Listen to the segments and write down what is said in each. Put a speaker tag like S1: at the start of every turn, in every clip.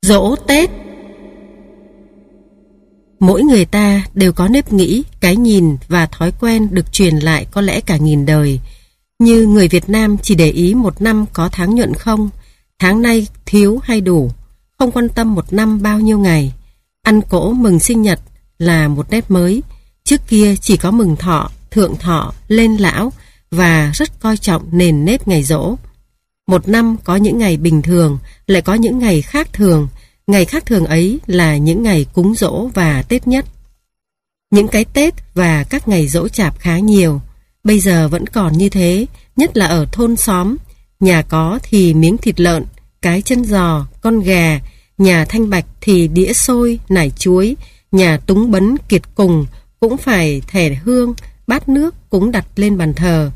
S1: Giỗ Tết. Mỗi người ta đều có nếp nghĩ, cái nhìn và thói quen được truyền lại có lẽ cả nghìn đời. Như người Việt Nam chỉ để ý một năm có tháng nhuận không, tháng nay thiếu hay đủ, không quan tâm một năm bao nhiêu ngày. Ăn cỗ mừng sinh nhật là một nét mới. Trước kia chỉ có mừng thọ, thượng thọ, lên lão và rất coi trọng nền nếp ngày giỗ. Một năm có những ngày bình thường, lại có những ngày khác thường. Ngày khác thường ấy là những ngày cúng giỗ và Tết nhất. Những cái Tết và các ngày giỗ chạp khá nhiều. Bây giờ vẫn còn như thế, nhất là ở thôn xóm. Nhà có thì miếng thịt lợn, cái chân giò, con gà. Nhà Thanh Bạch thì đĩa xôi, nải chuối. Nhà Túng Bấn Kiệt Cùng cũng phải thẻ hương, bát nước cũng đặt lên bàn thờ.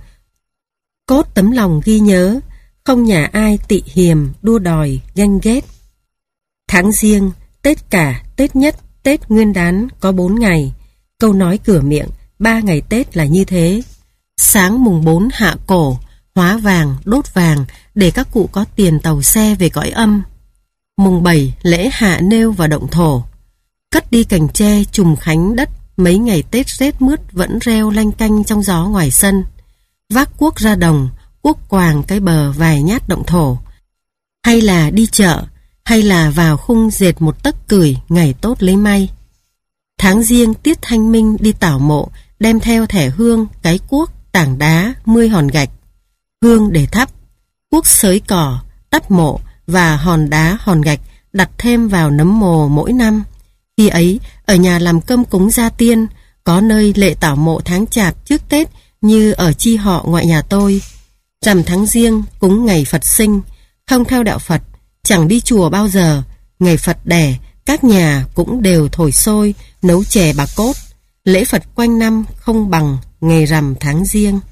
S1: Cốt tấm lòng ghi nhớ, không nhà ai tị hiềm, đua đòi, ganh ghét. Tháng Giêng, Tết cả, Tết nhất, Tết Nguyên đán có 4 ngày. Câu nói cửa miệng, 3 ngày Tết là như thế. Sáng mùng 4 hạ cổ, hóa vàng, đốt vàng để các cụ có tiền tàu xe về cõi âm. Mùng 7 lễ hạ nêu và động thổ. Cất đi cành tre trùm khánh đất, mấy ngày Tết rét mướt vẫn reo lanh canh trong gió ngoài sân. Vác cuốc ra đồng, cuốc quàng cái bờ vài nhát động thổ. Hay là đi chợ, hay là vào khung dệt một tấc cửi ngày tốt lấy may. Tháng Giêng tiết thanh minh đi tảo mộ, đem theo thẻ hương, cái cuốc, tảng đá, 10 hòn gạch. Hương để thắp, cuốc xới cỏ, đắp mộ và hòn đá hòn gạch đặt thêm vào nấm mồ mỗi năm. Khi ấy, ở nhà làm cơm cúng gia tiên, có nơi lệ tảo mộ tháng chạp trước Tết như ở chi họ ngoại nhà tôi. Rằm tháng Giêng cúng ngày Phật sinh, không theo đạo Phật, chẳng đi chùa bao giờ. Ngày Phật đẻ, các nhà cũng đều thổi xôi, nấu chè bà cốt. Lễ Phật quanh năm không bằng ngày rằm tháng Giêng.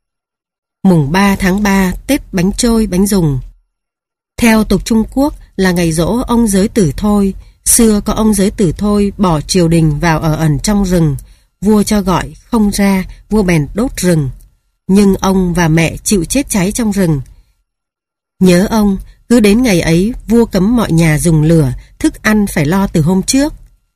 S1: Mùng 3 tháng 3, Tết bánh trôi, bánh rùng. Theo tục Trung Quốc là ngày giỗ ông Giới Tử Thôi. Xưa có ông Giới Tử Thôi bỏ triều đình vào ở ẩn trong rừng. Vua cho gọi không ra, vua bèn đốt rừng. Nhưng ông và mẹ chịu chết cháy trong rừng. Nhớ ông, cứ đến ngày ấy vua cấm mọi nhà dùng lửa, thức ăn phải lo từ hôm trước.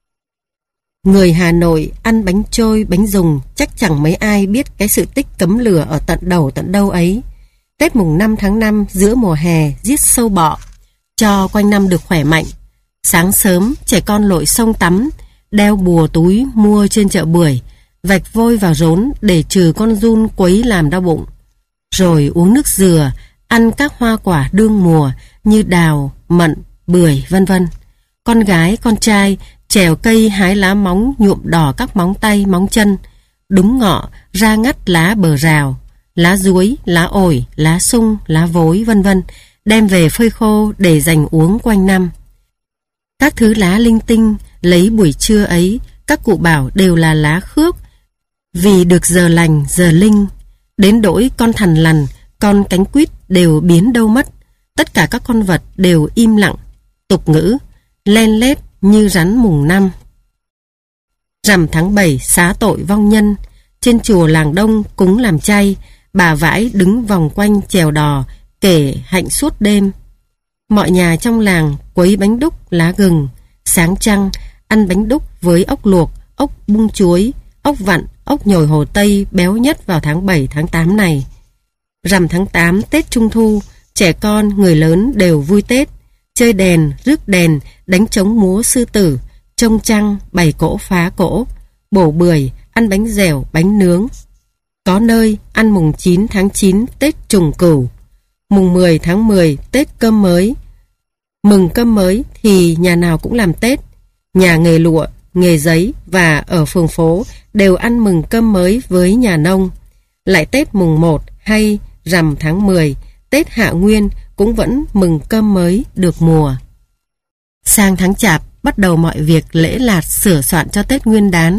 S1: Người Hà Nội ăn bánh trôi, bánh rùng chắc chẳng mấy ai biết cái sự tích cấm lửa ở tận đầu tận đâu ấy. Tết mùng 5 tháng 5 giữa mùa hè giết sâu bọ, cho quanh năm được khỏe mạnh. Sáng sớm trẻ con lội sông tắm, đeo bùa túi mua trên chợ bưởi, vạch vôi vào rốn để trừ con giun quấy làm đau bụng. Rồi uống nước dừa, ăn các hoa quả đương mùa như đào, mận, bưởi vân vân. Con gái, con trai trèo cây hái lá móng nhuộm đỏ các móng tay, móng chân. Đúng ngọ ra ngắt lá bờ rào, lá dúi, lá ổi, lá sung, lá vối vân vân, đem về phơi khô để dành uống quanh năm. Các thứ lá linh tinh lấy buổi trưa ấy, các cụ bảo đều là lá khước, vì được giờ lành giờ linh. Đến đỗi con thằn lằn, con cánh quýt đều biến đâu mất. Tất cả các con vật đều im lặng. Tục ngữ len lết như rắn mùng 5. Rằm tháng 7 xá tội vong nhân. Trên chùa làng Đông cúng làm chay, bà vãi đứng vòng quanh chèo đò kể hạnh suốt đêm. Mọi nhà trong làng quấy bánh đúc lá gừng. Sáng trăng ăn bánh đúc với ốc luộc, ốc bung chuối, ốc vặn, ốc nhồi Hồ Tây béo nhất vào tháng 7 tháng 8 này. Rằm tháng 8 Tết Trung Thu, trẻ con người lớn đều vui Tết, chơi đèn, rước đèn, đánh trống múa sư tử, trông trăng, bày cỗ phá cỗ, bổ bưởi, ăn bánh dẻo, bánh nướng. Có nơi ăn mùng 9 tháng 9 Tết Trùng Cửu, mùng 10 tháng 10 Tết Cơm Mới. Mừng Cơm Mới thì nhà nào cũng làm Tết. Nhà nghề lụa, nghề giấy và ở phường phố đều ăn mừng Cơm Mới với nhà nông. Lại Tết mùng 1 hay rằm tháng 10, Tết Hạ Nguyên cũng vẫn mừng Cơm Mới được mùa. Sang tháng Chạp bắt đầu mọi việc lễ lạt sửa soạn cho Tết Nguyên đán.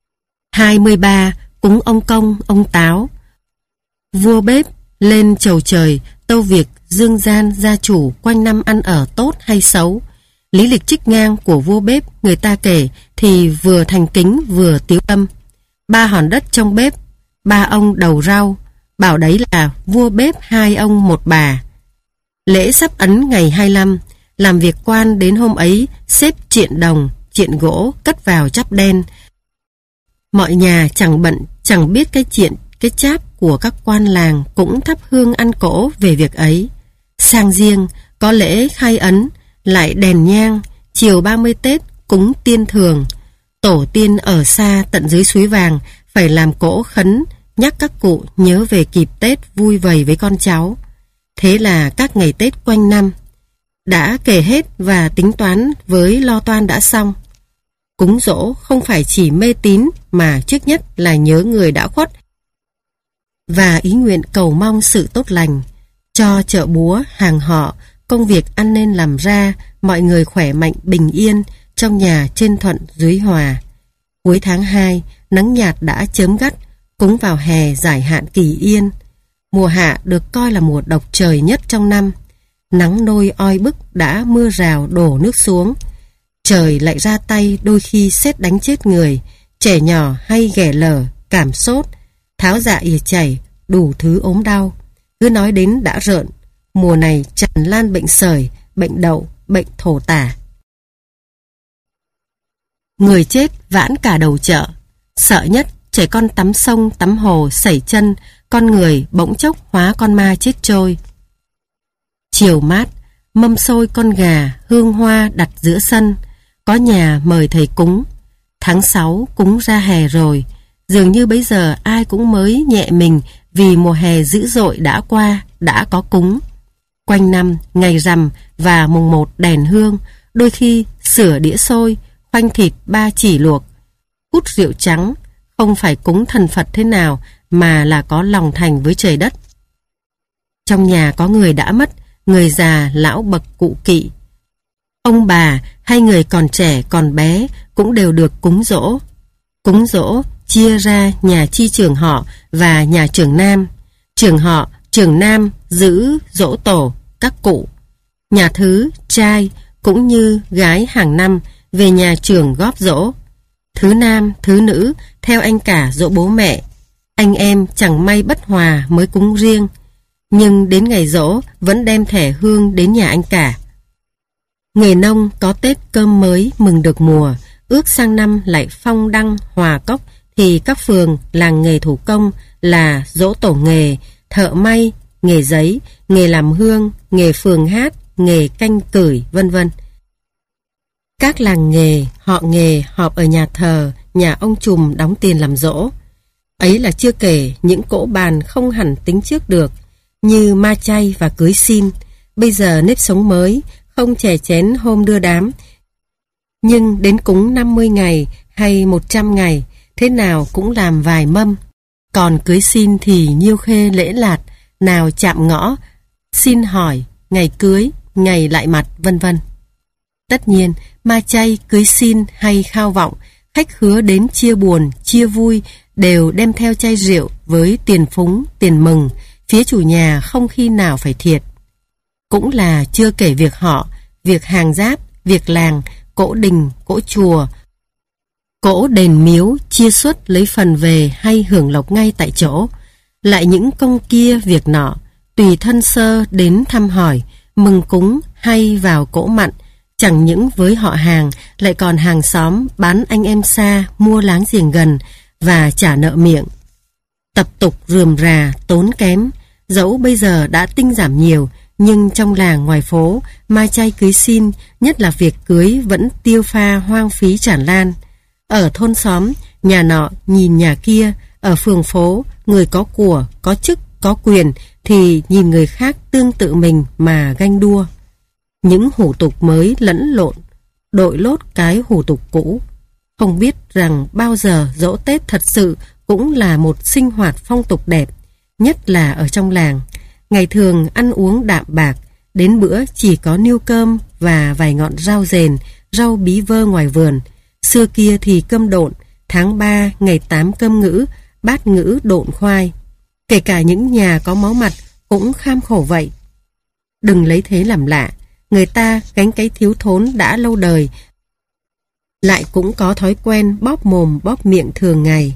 S1: 23 cúng ông Công, ông Táo. Vua bếp lên chầu trời, tâu việc dương gian gia chủ quanh năm ăn ở tốt hay xấu. Lý lịch trích ngang của vua bếp người ta kể thì vừa thành kính vừa tiếu tâm. 3 hòn đất trong bếp, 3 ông đầu rau, bảo đấy là vua bếp 2 ông 1 bà. Lễ sắp ấn ngày 25, Làm việc quan đến hôm ấy, xếp triện đồng, triện gỗ cất vào chắp đen. Mọi nhà chẳng bận, chẳng biết cái chuyện, cái cháp của các quan làng cũng thắp hương ăn cỗ về việc ấy. Sang riêng, có lễ khai ấn, lại đèn nhang, chiều 30 Tết cúng tiên thường. Tổ tiên ở xa tận dưới suối vàng phải làm cỗ khấn, nhắc các cụ nhớ về kịp Tết vui vầy với con cháu. Thế là các ngày Tết quanh năm đã kể hết và tính toán với lo toan đã xong. Cúng giỗ không phải chỉ mê tín mà trước nhất là nhớ người đã khuất và ý nguyện cầu mong sự tốt lành, cho chợ búa, hàng họ, công việc ăn nên làm ra, mọi người khỏe mạnh bình yên, trong nhà trên thuận dưới hòa. Cuối tháng 2, nắng nhạt đã chớm gắt, cúng vào hè giải hạn kỳ yên. Mùa hạ được coi là mùa độc trời nhất trong năm. Nắng nôi oi bức đã mưa rào đổ nước xuống. Trời lại ra tay đôi khi sét đánh chết người, trẻ nhỏ hay ghẻ lở, cảm sốt, tháo dạ ỉa chảy, đủ thứ ốm đau. Cứ nói đến đã rợn, mùa này tràn lan bệnh sởi, bệnh đậu, bệnh thổ tả. Người chết vãn cả đầu chợ. Sợ nhất trẻ con tắm sông tắm hồ sẩy chân, con người bỗng chốc hóa con ma chết trôi. Chiều mát, mâm xôi con gà, hương hoa đặt giữa sân. Có nhà mời thầy cúng. Tháng 6 cúng ra hè rồi. Dường như bấy giờ ai cũng mới nhẹ mình vì mùa hè dữ dội đã qua, đã có cúng. Quanh năm, ngày rằm và mùng 1 đèn hương, đôi khi sửa đĩa xôi, khoanh thịt 3 chỉ luộc, hút rượu trắng, không phải cúng thần Phật thế nào mà là có lòng thành với trời đất. Trong nhà có người đã mất, người già, lão bậc cụ kỵ. Ông bà hay người còn trẻ còn bé cũng đều được cúng giỗ. Cúng giỗ chia ra nhà chi trưởng họ và nhà trưởng nam. Trưởng họ, trưởng nam giữ giỗ tổ, các cụ. Nhà thứ, trai cũng như gái hàng năm về nhà trưởng góp giỗ. Thứ nam, thứ nữ theo anh cả giỗ bố mẹ. Anh em chẳng may bất hòa mới cúng riêng, nhưng đến ngày giỗ vẫn đem thẻ hương đến nhà anh cả. Nghề nông có Tết cơm mới mừng được mùa, ước sang năm lại phong đăng hòa cốc thì các phường làng nghề thủ công là giỗ tổ nghề, thợ may, nghề giấy, nghề làm hương, nghề phường hát, nghề canh cửi, vân vân. Các làng nghề, họ nghề họp ở nhà thờ, nhà ông trùm đóng tiền làm giỗ. Ấy là chưa kể những cỗ bàn không hẳn tính trước được, như ma chay và cưới xin. Bây giờ nếp sống mới, không chè chén hôm đưa đám. Nhưng đến cúng 50 ngày hay 100 ngày, thế nào cũng làm vài mâm. Còn cưới xin thì nhiêu khê lễ lạt, nào chạm ngõ, xin hỏi, ngày cưới, ngày lại mặt, vân vân. Tất nhiên, ma chay, cưới xin hay khao vọng, khách hứa đến chia buồn, chia vui đều đem theo chai rượu với tiền phúng, tiền mừng, phía chủ nhà không khi nào phải thiệt. Cũng là chưa kể việc họ, việc hàng giáp, việc làng, cỗ đình, cỗ chùa, cỗ đền miếu, chia suất lấy phần về hay hưởng lộc ngay tại chỗ. Lại những công kia việc nọ, tùy thân sơ đến thăm hỏi, mừng cúng hay vào cỗ mặn, chẳng những với họ hàng, lại còn hàng xóm, bán anh em xa, mua láng giềng gần và trả nợ miệng. Tập tục rườm rà, tốn kém, dẫu bây giờ đã tinh giảm nhiều, nhưng trong làng ngoài phố, ma chay cưới xin, nhất là việc cưới vẫn tiêu pha hoang phí tràn lan. Ở thôn xóm, nhà nọ nhìn nhà kia, ở phường phố, người có của, có chức, có quyền thì nhìn người khác tương tự mình mà ganh đua. Những hủ tục mới lẫn lộn, đội lốt cái hủ tục cũ. Không biết rằng bao giờ giỗ Tết thật sự cũng là một sinh hoạt phong tục đẹp, nhất là ở trong làng. Ngày thường ăn uống đạm bạc, đến bữa chỉ có niêu cơm và vài ngọn rau rền, rau bí vơ ngoài vườn. Xưa kia thì cơm độn, tháng 3 ngày 8 cơm ngữ, bát ngữ độn khoai. Kể cả những nhà có máu mặt cũng kham khổ vậy. Đừng lấy thế làm lạ, người ta gánh cái thiếu thốn đã lâu đời, lại cũng có thói quen bóp mồm bóp miệng thường ngày.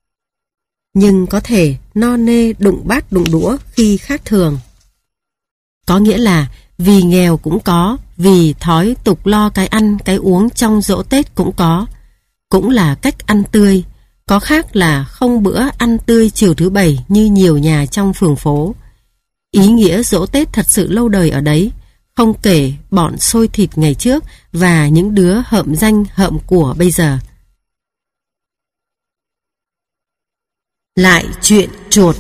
S1: Nhưng có thể no nê đụng bát đụng đũa khi khác thường. Có nghĩa là vì nghèo cũng có, vì thói tục lo cái ăn cái uống trong giỗ Tết cũng có. Cũng là cách ăn tươi, có khác là không bữa ăn tươi chiều thứ Bảy như nhiều nhà trong phường phố. Ý nghĩa giỗ Tết thật sự lâu đời ở đấy, không kể bọn xôi thịt ngày trước và những đứa hợm danh hợm của bây giờ. Lại chuyện chuột.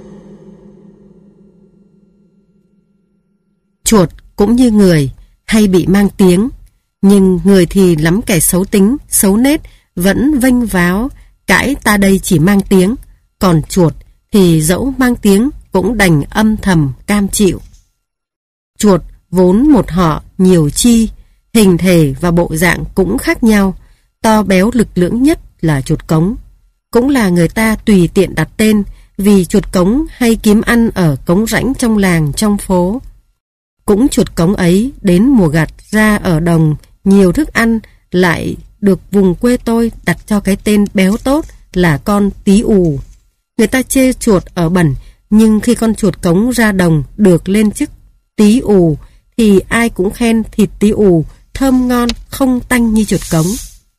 S1: Chuột cũng như người, hay bị mang tiếng, nhưng người thì lắm kẻ xấu tính, xấu nết, vẫn vênh váo, cãi ta đây chỉ mang tiếng, còn chuột thì dẫu mang tiếng cũng đành âm thầm cam chịu. Chuột vốn một họ nhiều chi, hình thể và bộ dạng cũng khác nhau, to béo lực lưỡng nhất là chuột cống. Cũng là người ta tùy tiện đặt tên, vì chuột cống hay kiếm ăn ở cống rãnh trong làng trong phố. Cũng chuột cống ấy đến mùa gặt ra ở đồng nhiều thức ăn, lại được vùng quê tôi đặt cho cái tên béo tốt là con tí ù. Người ta chê chuột ở bẩn, nhưng khi con chuột cống ra đồng được lên chức tí ù thì ai cũng khen thịt tí ù thơm ngon không tanh như chuột cống.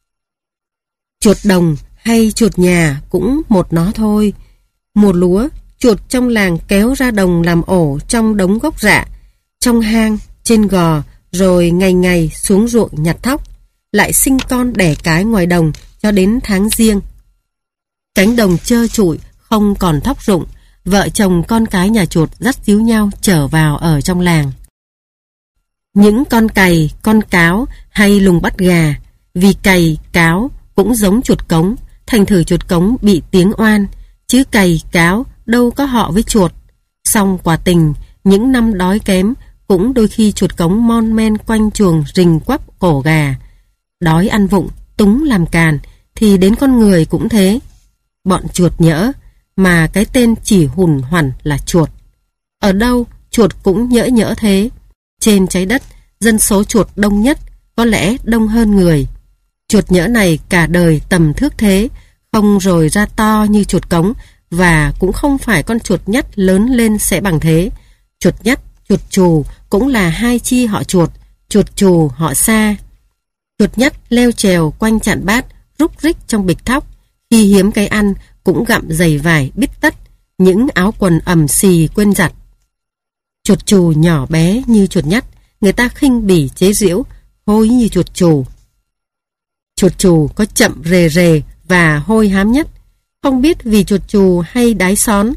S1: Chuột đồng hay chuột nhà cũng một nó thôi. Mùa lúa, chuột trong làng kéo ra đồng làm ổ trong đống gốc rạ, trong hang, trên gò, rồi ngày ngày xuống ruộng nhặt thóc, lại sinh con đẻ cái ngoài đồng cho đến tháng Giêng. Cánh đồng trơ trụi, không còn thóc rụng, vợ chồng con cái nhà chuột dắt díu nhau trở vào ở trong làng. Những con cày, con cáo hay lùng bắt gà, vì cày, cáo cũng giống chuột cống, thành thử chuột cống bị tiếng oan, chứ cày, cáo đâu có họ với chuột. Song quả tình, những năm đói kém, cũng đôi khi chuột cống mon men quanh chuồng rình quắp cổ gà. Đói ăn vụng, túng làm càn, thì đến con người cũng thế. Bọn chuột nhỡ, mà cái tên chỉ hùn hoẳn là chuột. Ở đâu, chuột cũng nhỡ nhỡ thế. Trên trái đất, dân số chuột đông nhất, có lẽ đông hơn người. Chuột nhỡ này cả đời tầm thước thế, không rồi ra to như chuột cống, và cũng không phải con chuột nhắt lớn lên sẽ bằng thế. Chuột nhắt, chuột chù cũng là hai chi họ chuột chù họ xa. Chuột nhắt leo trèo quanh chạn bát, rúc rích trong bịch thóc, khi hiếm cái ăn cũng gặm giày vải bít tất, những áo quần ẩm xì quên giặt. Chuột chù nhỏ bé như chuột nhắt, người ta khinh bỉ chế giễu, hôi như chuột chù. Chuột chù có chậm rề rề và hôi hám nhất, không biết vì chuột chù hay đái xón,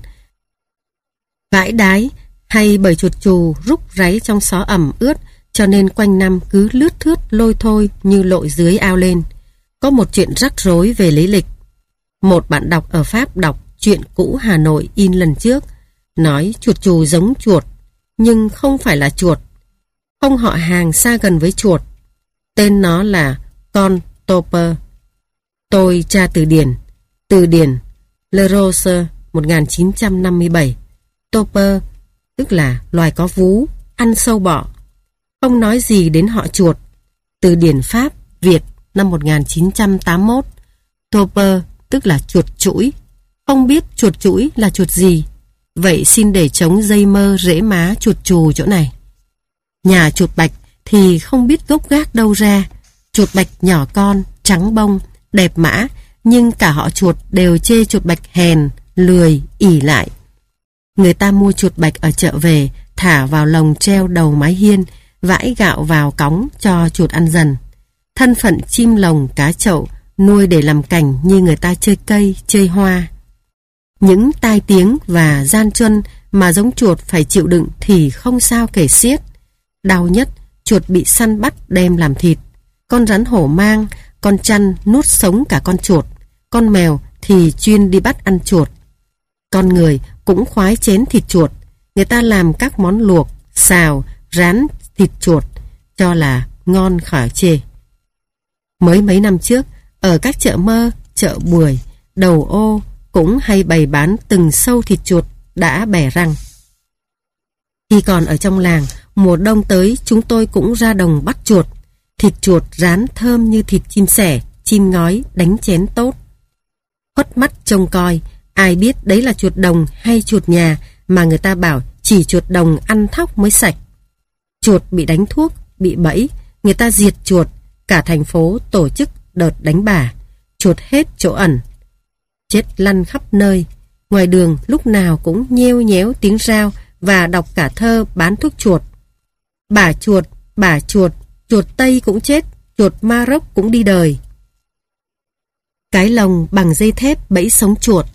S1: vãi đái, hay bởi chuột chù rúc ráy trong xó ẩm ướt, cho nên quanh năm cứ lướt thướt lôi thôi như lội dưới ao lên. Có một chuyện rắc rối về lý lịch. Một bạn đọc ở Pháp đọc Chuyện cũ Hà Nội in lần trước, nói chuột chù giống chuột, nhưng không phải là chuột, không họ hàng xa gần với chuột. Tên nó là con topper. Tôi tra từ điển Le Rose 1957. Topper tức là loài có vú, ăn sâu bọ. Không nói gì đến họ chuột. Từ điển Pháp Việt năm 1981. Topper tức là chuột chũi. Không biết chuột chũi là chuột gì. Vậy xin để chống dây mơ rễ má chuột chù chỗ này. Nhà chuột bạch thì không biết gốc gác đâu ra. Chuột bạch nhỏ con, trắng bông, đẹp mã, nhưng cả họ chuột đều chê chuột bạch hèn, lười, ỷ lại. Người ta mua chuột bạch ở chợ về, thả vào lồng treo đầu mái hiên, vãi gạo vào cóng cho chuột ăn dần. Thân phận chim lồng cá chậu, nuôi để làm cảnh như người ta chơi cây, chơi hoa. Những tai tiếng và gian truân mà giống chuột phải chịu đựng thì không sao kể xiết. Đau nhất, chuột bị săn bắt đem làm thịt. Con rắn hổ mang, con chăn nuốt sống cả con chuột. Con mèo thì chuyên đi bắt ăn chuột. Con người cũng khoái chén thịt chuột. Người ta làm các món luộc, xào, rán thịt chuột, cho là ngon khỏi chê. Mới mấy năm trước, ở các chợ mơ, chợ bưởi, đầu ô cũng hay bày bán từng sâu thịt chuột đã bẻ răng. Khi còn ở trong làng, mùa đông tới chúng tôi cũng ra đồng bắt chuột. Thịt chuột rán thơm như thịt chim sẻ, chim ngói đánh chén tốt. Khuất mắt trông coi, ai biết đấy là chuột đồng hay chuột nhà, mà người ta bảo chỉ chuột đồng ăn thóc mới sạch. Chuột bị đánh thuốc bị bẫy, người ta diệt chuột, cả thành phố tổ chức đợt đánh bà, chuột hết chỗ ẩn. Chết lăn khắp nơi, ngoài đường lúc nào cũng nheo nhéo tiếng rao và đọc cả thơ bán thuốc chuột. Bả chuột, chuột Tây cũng chết, chuột Maroc cũng đi đời. Cái lồng bằng dây thép bẫy sống chuột.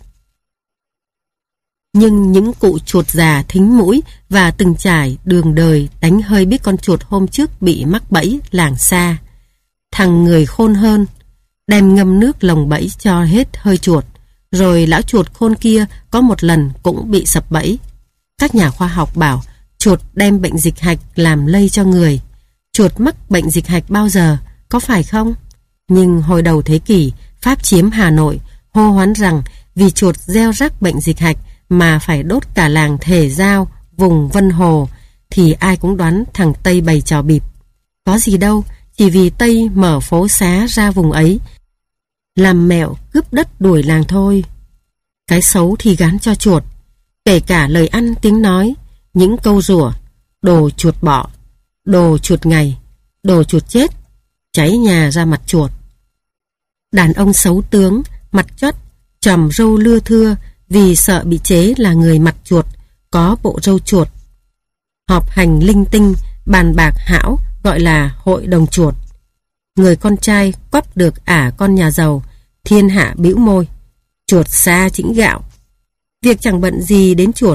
S1: Nhưng những cụ chuột già thính mũi và từng trải đường đời đánh hơi biết con chuột hôm trước bị mắc bẫy làng xa. Thằng người khôn hơn, đem ngâm nước lồng bẫy cho hết hơi chuột, rồi lão chuột khôn kia có một lần cũng bị sập bẫy. Các nhà khoa học bảo chuột đem bệnh dịch hạch làm lây cho người. Chuột mắc bệnh dịch hạch bao giờ, có phải không? Nhưng hồi đầu thế kỷ, Pháp chiếm Hà Nội, hô hoán rằng vì chuột gieo rắc bệnh dịch hạch mà phải đốt cả làng Thể Giao, vùng Vân Hồ, thì ai cũng đoán thằng Tây bày trò bịp. Có gì đâu, chỉ vì Tây mở phố xá ra vùng ấy, làm mẹo cướp đất đuổi làng thôi. Cái xấu thì gán cho chuột, kể cả lời ăn tiếng nói, những câu rủa, đồ chuột bọ, đồ chuột ngày, đồ chuột chết, cháy nhà ra mặt chuột. Đàn ông xấu tướng, mặt chót, chòm râu lưa thưa vì sợ bị chế là người mặt chuột, có bộ râu chuột. Họp hành linh tinh, bàn bạc hão gọi là hội đồng chuột. Người con trai quắp được con nhà giàu, thiên hạ bĩu môi, chuột xa chĩnh gạo. Việc chẳng bận gì đến chuột.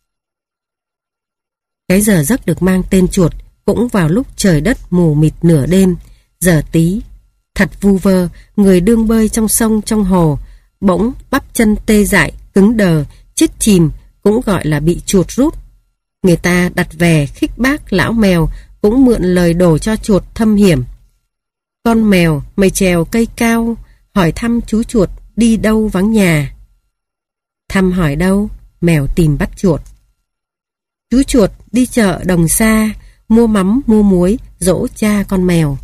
S1: Cái giờ giấc được mang tên chuột cũng vào lúc trời đất mù mịt nửa đêm, giờ tí. Thật vu vơ, người đương bơi trong sông trong hồ, bỗng bắp chân tê dại, cứng đờ, chết chìm cũng gọi là bị chuột rút. Người ta đặt về khích bác lão mèo cũng mượn lời đổ cho chuột thâm hiểm. Con mèo, mày trèo cây cao, hỏi thăm chú chuột đi đâu vắng nhà. Thăm hỏi đâu, mèo tìm bắt chuột. Chú chuột đi chợ đồng xa, mua mắm mua muối, dỗ cha con mèo.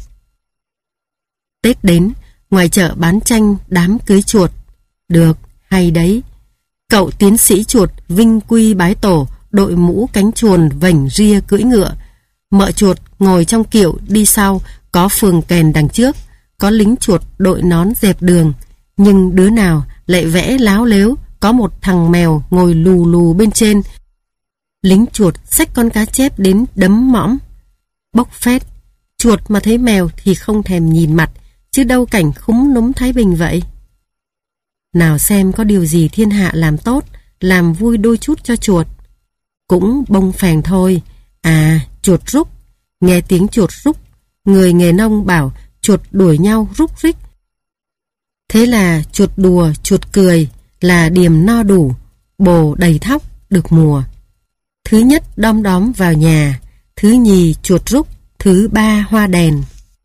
S1: Tết đến, ngoài chợ bán chanh đám cưới chuột. Được, hay đấy. Cậu tiến sĩ chuột vinh quy bái tổ, đội mũ cánh chuồn vành ria cưỡi ngựa. Mợ chuột ngồi trong kiệu đi sau, có phường kèn đằng trước, có lính chuột đội nón dẹp đường. Nhưng đứa nào lại vẽ láo lếu, có một thằng mèo ngồi lù lù bên trên. Lính chuột xách con cá chép đến đấm mõm. Bốc phét, chuột mà thấy mèo thì không thèm nhìn mặt, chứ đâu cảnh khúm núm Thái Bình vậy. Nào xem có điều gì thiên hạ làm tốt, làm vui đôi chút cho chuột. Cũng bông phèn thôi. Chuột rúc. Nghe tiếng chuột rúc, người nghề nông bảo chuột đuổi nhau rúc rích. Thế là chuột đùa, chuột cười là điềm no đủ, bồ đầy thóc, được mùa. Thứ nhất đom đóm vào nhà, thứ nhì chuột rúc, thứ ba hoa đèn.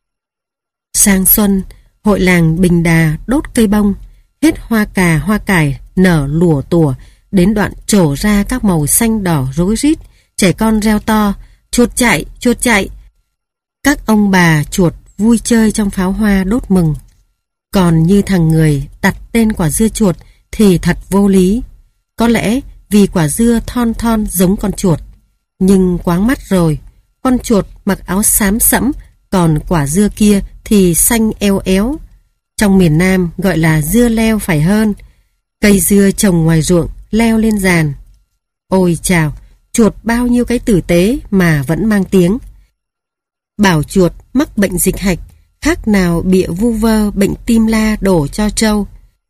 S1: Sang xuân, hội làng Bình Đà đốt cây bông, hết hoa cà hoa cải nở lùa tủa, đến đoạn trổ ra các màu xanh đỏ rối rít, trẻ con reo to, chuột chạy, chuột chạy. Các ông bà chuột vui chơi trong pháo hoa đốt mừng. Còn như thằng người đặt tên quả dưa chuột thì thật vô lý. Có lẽ vì quả dưa thon thon giống con chuột, nhưng quáng mắt rồi, con chuột mặc áo xám sẫm, còn quả dưa kia thì xanh eo éo. Trong miền Nam gọi là dưa leo phải hơn. Cây dưa trồng ngoài ruộng leo lên giàn. Ôi chào, chuột bao nhiêu cái tử tế mà vẫn mang tiếng. Bảo chuột mắc bệnh dịch hạch, khác nào bịa vu vơ bệnh tim la đổ cho trâu.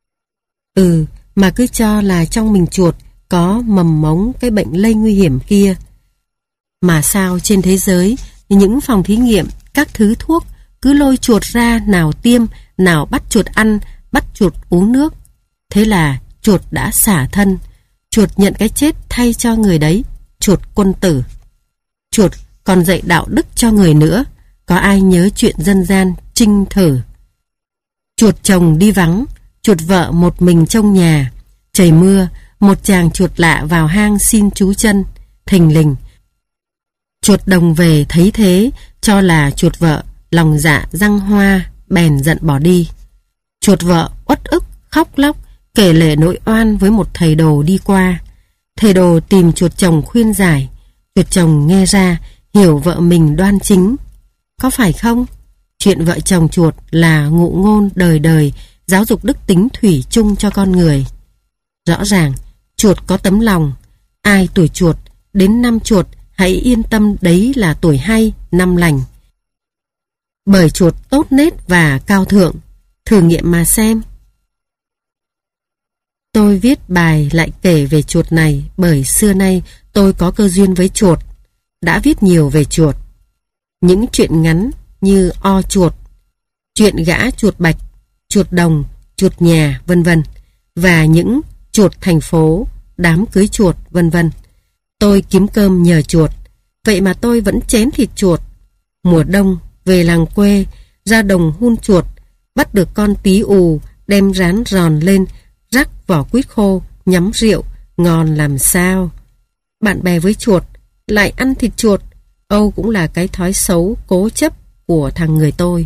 S1: Mà cứ cho là trong mình chuột có mầm mống cái bệnh lây nguy hiểm kia. Mà sao trên thế giới, những phòng thí nghiệm, các thứ thuốc cứ lôi chuột ra, nào tiêm, nào bắt chuột ăn, bắt chuột uống nước. Thế là chuột đã xả thân, chuột nhận cái chết thay cho người đấy, chuột quân tử. Chuột còn dạy đạo đức cho người nữa. Có ai nhớ chuyện dân gian Trinh Thử? Chuột chồng đi vắng, chuột vợ một mình trong nhà. Trời mưa, một chàng chuột lạ vào hang xin trú chân. Thình lình, chuột đồng về thấy thế, cho là chuột vợ, lòng dạ răng hoa, bèn giận bỏ đi. Chuột vợ uất ức, khóc lóc, kể lể nỗi oan với một thầy đồ đi qua. Thầy đồ tìm chuột chồng khuyên giải. Chuột chồng nghe ra, hiểu vợ mình đoan chính. có phải không? Chuyện vợ chồng chuột là ngụ ngôn đời đời, giáo dục đức tính thủy chung cho con người. Rõ ràng, chuột có tấm lòng. Ai tuổi chuột, đến năm chuột, hãy yên tâm đấy là tuổi hay, năm lành. Bởi chuột tốt nết và cao thượng, thử nghiệm mà xem. Tôi viết bài lại kể về chuột này bởi xưa nay tôi có cơ duyên với chuột, đã viết nhiều về chuột. Những chuyện ngắn như O chuột, chuyện gã chuột bạch, chuột đồng, chuột nhà, vân vân, và những chuột thành phố, đám cưới chuột, vân vân. Tôi kiếm cơm nhờ chuột, vậy mà tôi vẫn chén thịt chuột. Mùa đông về làng quê, ra đồng hun chuột, bắt được con tí ù, đem rán giòn lên, rắc vỏ quýt khô, nhắm rượu, ngon làm sao. Bạn bè với chuột, lại ăn thịt chuột, Âu cũng là cái thói xấu cố chấp của thằng người tôi.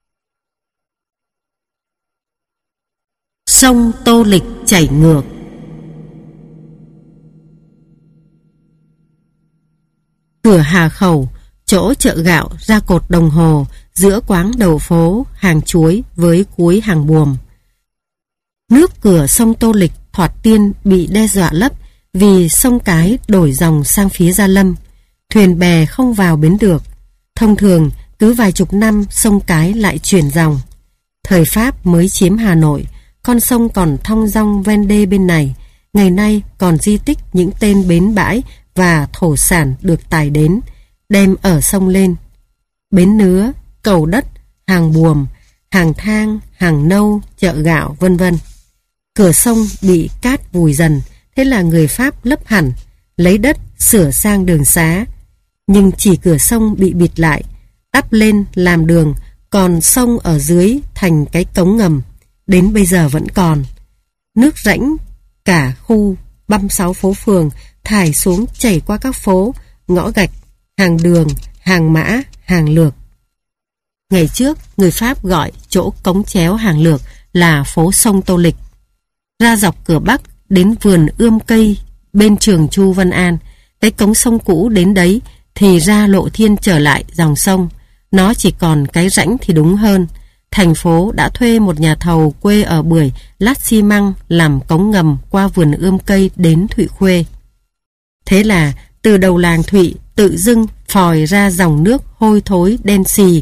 S1: Sông Tô Lịch chảy ngược. Cửa Hà Khẩu, chỗ chợ gạo ra cột đồng hồ, giữa quán đầu phố, hàng chuối với cuối hàng buồm. Nước cửa sông Tô Lịch thoạt tiên bị đe dọa lấp vì sông Cái đổi dòng sang phía Gia Lâm. Thuyền bè không vào bến được. Thông thường, cứ vài chục năm sông Cái lại chuyển dòng. Thời Pháp mới chiếm Hà Nội, con sông còn thong dong ven đê bên này. Ngày nay còn di tích những tên bến bãi và thổ sản được tải đến, đem ở sông lên. Bến nứa, cầu đất, hàng buồm, hàng thang, hàng nâu, chợ gạo, vân vân. Cửa sông bị cát vùi dần, thế là người Pháp lấp hẳn, lấy đất sửa sang đường xá. Nhưng chỉ cửa sông bị bịt lại, đắp lên làm đường, còn sông ở dưới thành cái cống ngầm, đến bây giờ vẫn còn. Nước rãnh cả khu 36 phố phường thải xuống chảy qua các phố, ngõ gạch, hàng đường, hàng mã, hàng lược. Ngày trước, người Pháp gọi chỗ cống chéo hàng lược là phố sông Tô Lịch. Ra dọc cửa Bắc đến vườn ươm cây bên trường Chu Văn An, cái cống sông cũ đến đấy thì ra Lộ Thiên trở lại dòng sông. Nó chỉ còn cái rãnh thì đúng hơn. Thành phố đã thuê một nhà thầu quê ở Bưởi lát xi măng làm cống ngầm qua vườn ươm cây đến Thụy Khuê. Thế là từ đầu làng Thụy tự dưng phòi ra dòng nước hôi thối đen xì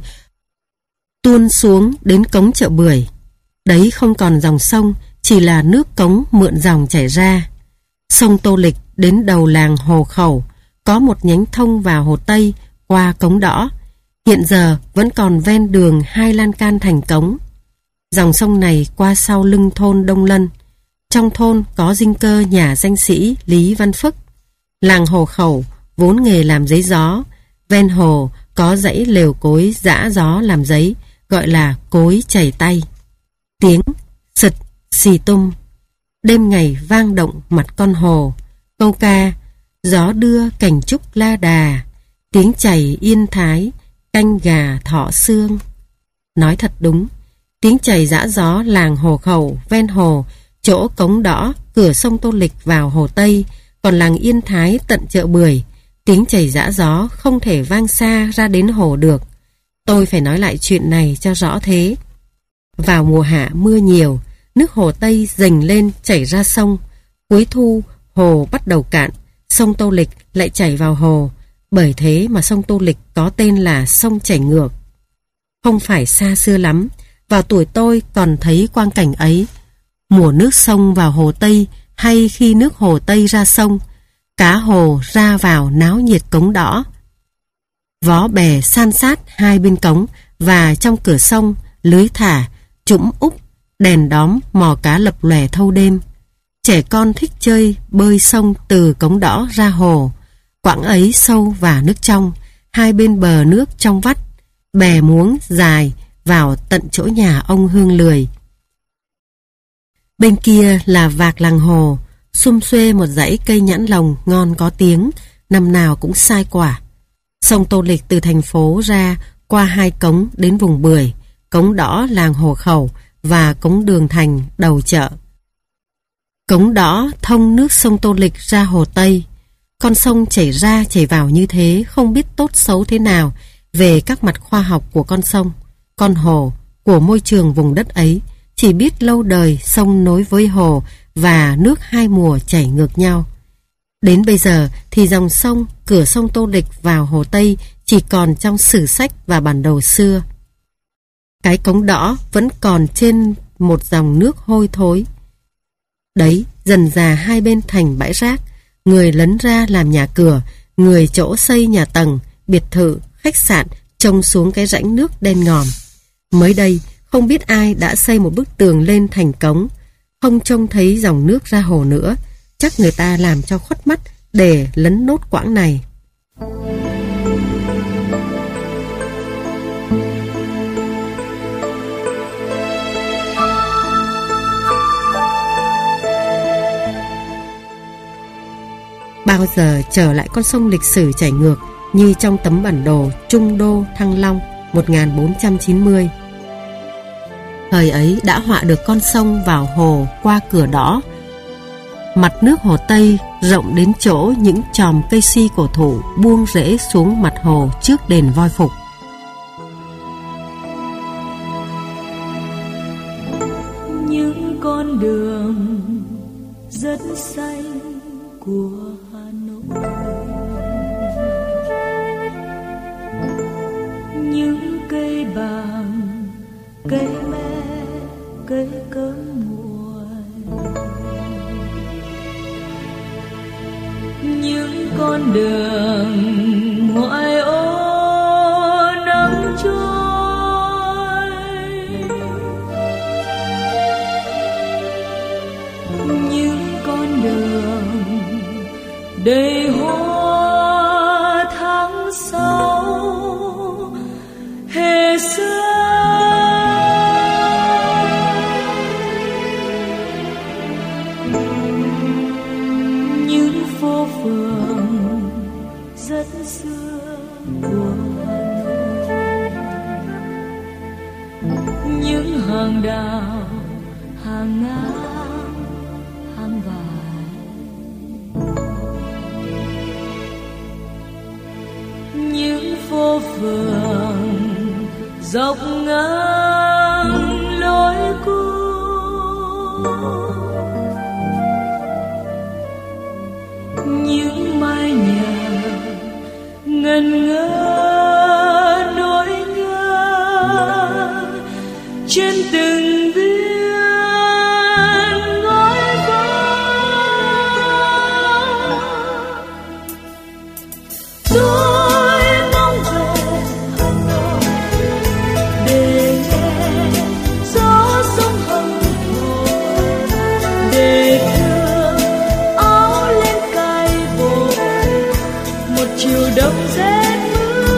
S1: tuôn xuống đến cống chợ Bưởi. Đấy không còn dòng sông, chỉ là nước cống mượn dòng chảy ra. Sông Tô Lịch đến đầu làng Hồ Khẩu, có một nhánh thông vào Hồ Tây qua cống Đỏ. Hiện giờ vẫn còn ven đường hai lan can thành cống. Dòng sông này qua sau lưng thôn Đông Lân. Trong thôn có dinh cơ nhà danh sĩ Lý Văn Phức. Làng Hồ Khẩu vốn nghề làm giấy gió. Ven hồ có dãy lều cối giã gió làm giấy, gọi là cối chảy tay. Tiếng sực xì tum đêm ngày vang động mặt con hồ. Câu ca gió đưa cành trúc la đà, tiếng chảy yên thái, canh gà thọ xương. Nói thật đúng, tiếng chảy giã gió làng Hồ Khẩu ven hồ, chỗ cống Đỏ cửa sông Tô Lịch vào Hồ Tây, còn làng Yên Thái tận chợ Bưởi, tiếng chảy giã gió không thể vang xa ra đến hồ được. Tôi phải nói lại chuyện này cho rõ thế. Vào mùa hạ mưa nhiều, nước Hồ Tây dành lên chảy ra sông. Cuối thu hồ bắt đầu cạn, sông Tô Lịch lại chảy vào hồ. Bởi thế mà sông Tô Lịch có tên là sông chảy ngược. Không phải xa xưa lắm, vào tuổi tôi còn thấy quang cảnh ấy. Mùa nước sông vào Hồ Tây hay khi nước Hồ Tây ra sông, cá hồ ra vào náo nhiệt cống Đỏ. Vó bè san sát hai bên cống và trong cửa sông, lưới thả, trũng úp, đèn đóm, mò cá lập lòe thâu đêm. Trẻ con thích chơi bơi sông từ cống Đỏ ra hồ. Quãng ấy sâu và nước trong, hai bên bờ nước trong vắt, bè muống dài vào tận chỗ nhà ông Hương Lười. Bên kia là vạc làng hồ, sum xuê một dãy cây nhãn lồng ngon có tiếng, năm nào cũng sai quả. Sông Tô Lịch từ thành phố ra qua hai cống đến vùng Bưởi, cống Đỏ làng Hồ Khẩu và cống Đường Thành đầu chợ. Cống Đỏ thông nước sông Tô Lịch ra Hồ Tây. Con sông chảy ra chảy vào như thế không biết tốt xấu thế nào, về các mặt khoa học của con sông, con hồ, của môi trường vùng đất ấy, chỉ biết lâu đời sông nối với hồ và nước hai mùa chảy ngược nhau. Đến bây giờ thì dòng sông, cửa sông Tô Lịch vào Hồ Tây chỉ còn trong sử sách và bản đồ xưa. Cái cống đỏ vẫn còn trên một dòng nước hôi thối. Đấy, dần dà hai bên thành bãi rác, người lấn ra làm nhà cửa, người chỗ xây nhà tầng, biệt thự, khách sạn trông xuống cái rãnh nước đen ngòm. Mới đây, không biết ai đã xây một bức tường lên thành cống, không trông thấy dòng nước ra hồ nữa. Chắc người ta làm cho khuất mắt để lấn nốt quãng này. Bao giờ trở lại con sông lịch sử chảy ngược như trong tấm bản đồ Trung Đô Thăng Long 1490. Thời ấy đã họa được con sông vào hồ qua cửa đỏ. Mặt nước Hồ Tây rộng đến chỗ những chòm cây si cổ thụ buông rễ xuống mặt hồ trước đền Voi Phục.
S2: Những con đường rất xanh của Hà Nội, những cây bàng, cây me, cây cơm nguội, những con đường ngoại ô nắng trôi, những con đường đầy hoa tháng sau hè xưa. Những phố phường rất xưa của Hà Nội, những hàng đào, hàng ngang, hàng vải, những phố phường dọc ngang lối cũ, những mái nhà ngần ngơ nỗi nhớ trên từng viên ngói vàng. Tôi mong về Hà Nội để nghe gió sông Hồng thổi, để thương áo lên cài vội một chiều đông rét mưa.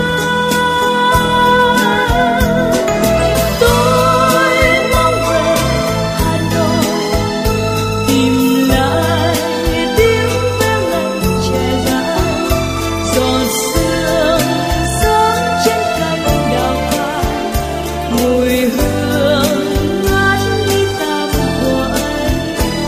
S2: Tôi mong về Hà Nội tìm lại tiếng ve ngày trẻ dài, giọt sương sớm trên cành đào cài, mùi hương ngát ly tạm của anh.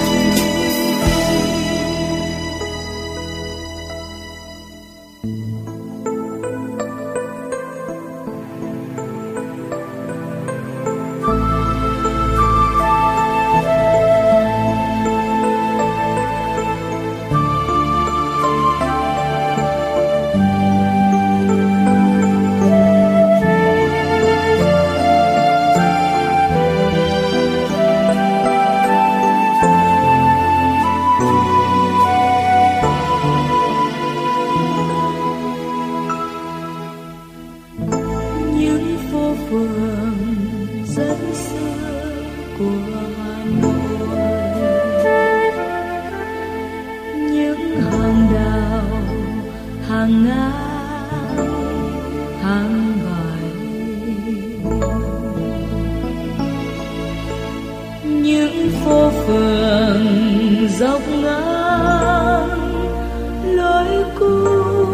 S2: Những phố phường rất xưa của Hà Nội, những hàng đào, hàng ngang, hàng vải, những phố phường dọc ngang lối cũ,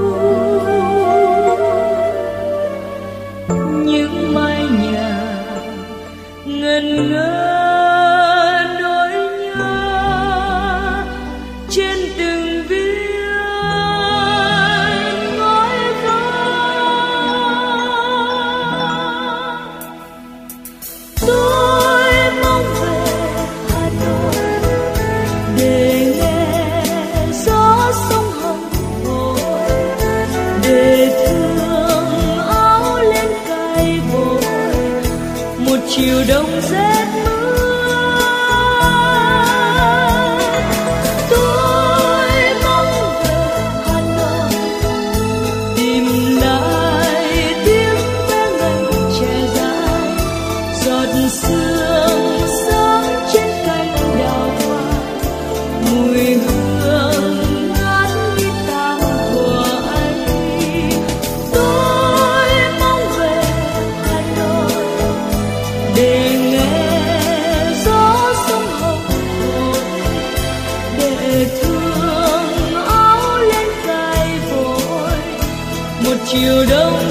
S2: những mái nhà ngần ngơ nỗi nhớ trên từng viên ngói vàng. một chiều đông rét mướt. Tôi mong về Hà Nội tìm lại tiếng bé ngân trẻ dài, giọt sương sớm trên cánh đào hoa, mùi hương ngát guitar của anh. Tôi mong về Hà Nội để nghe gió sông Hồng thổi, để thương áo lên vai vội một chiều đông